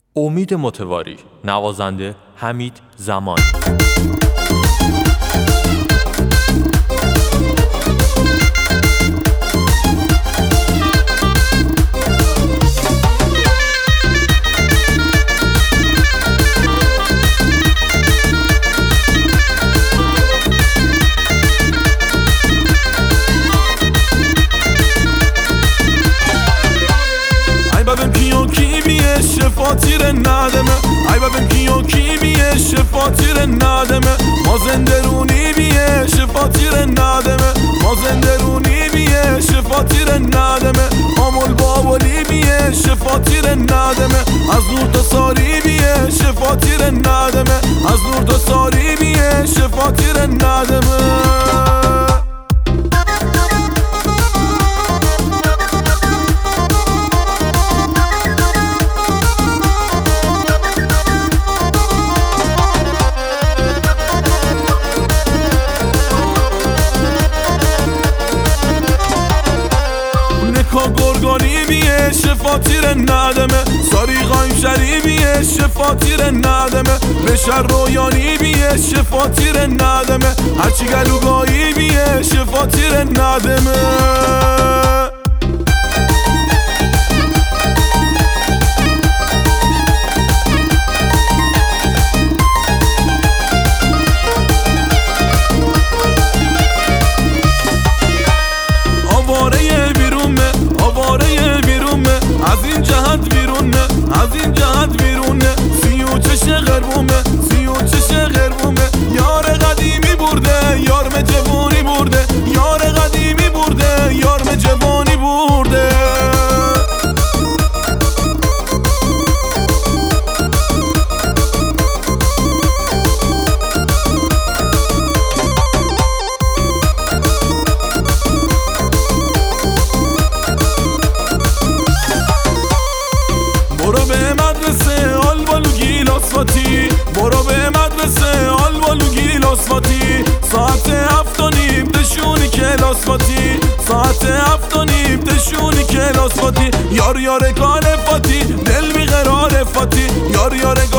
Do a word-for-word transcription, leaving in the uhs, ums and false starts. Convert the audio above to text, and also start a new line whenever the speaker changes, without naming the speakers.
امید متواری، نوازنده حمید زمانی.
ببین کیو کی بیه شفاتیر ندمه ای ببین کیو کی بیه شفاتیر ندمه ما زندرونی بیه شفاتیر ندمه ما زندرونی بیه شفاتیر ندمه آمول بابولی بیه شفاتیر ندمه از نور تا ساری بیه شفاتیر ندمه از نور تا ساری بیه شفاتیر ندمه گرگانی بیه شفاتیر ندمه ساری قایم شریبیه شفاتیر ندمه بشر رویانی بیه شفاتیر ندمه هرچی گلوگایی بیه شفاتیر ندمه از این جهت بیرونه از این جهت بیرونه سی و چش غربومه سی و چش غربومه یار قدیمی برده یارم جوانی برده یار قدیمی برده یارم جوانی برده برو به مدرسه آلبالو گیلاسفاتی برو به مدرسه آلبالو گیلاسفاتی ساعت هفت و نیم دشونی کلاسفاتی ساعت هفت و نیم دشونی کلاسفاتی یار یار کار فاتی دل بی قرار فاتی یار یار